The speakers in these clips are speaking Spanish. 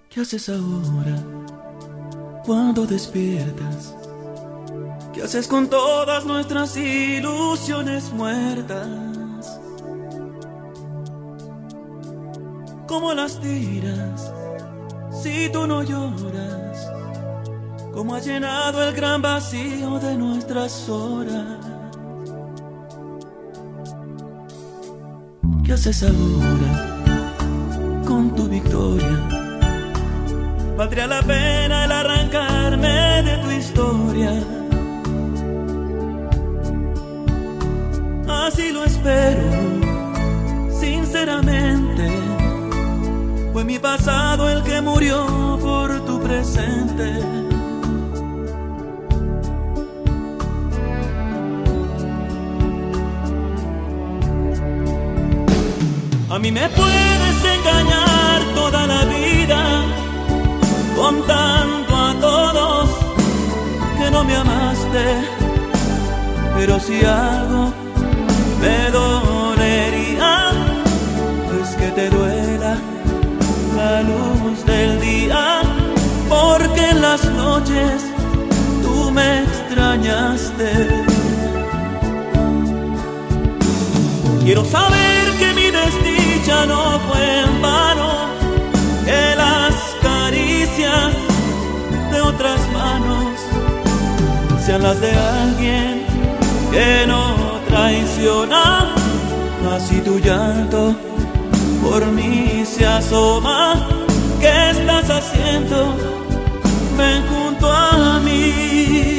¿Qué haces ahora cuando despiertas? ¿Qué haces con todas nuestras ilusiones muertas? ¿Cómo las tiras si tú no lloras? ¿Cómo has llenado el gran vacío de nuestras horas? ¿Qué haces ahora con tu victoria? ¿Valdría la pena el arrancarme de tu historia? Así lo espero, sinceramente. Fue mi pasado el que murió por tu presente. A mí me puedes engañar toda la vida, contando a todos que no me amaste, pero si algo me dolería, es que te duela la luz del día, porque en las noches tú me extrañaste. Quiero saber que mi desdicha no fue en vano, que las caricias de otras manos sean las de alguien que no traiciona. Así tu llanto por mí se asoma. ¿Qué estás haciendo? Ven junto a mí.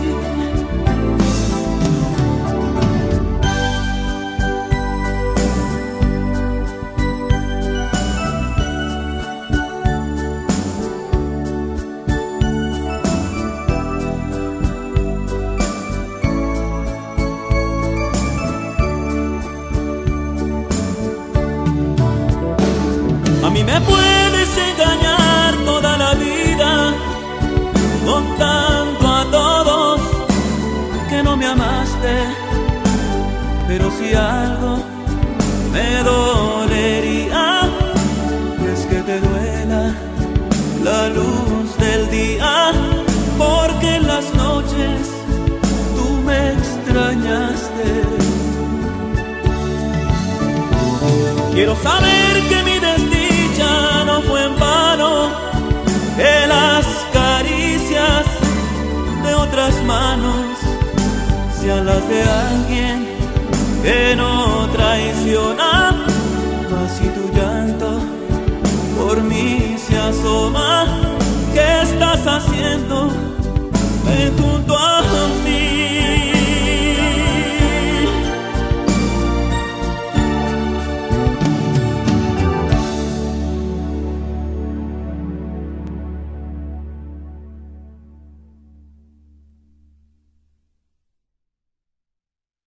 A mí me puedes engañar toda la vida, contando a todos que no me amaste, pero si algo me dolería, es que te duela la luz del día, porque en las noches tú me extrañaste. Quiero saber que mi desdicha no fue en vano, que las caricias de otras manos sean las de alguien que no traiciona. Así tu llanto por mí se asoma. ¿Qué estás haciendo?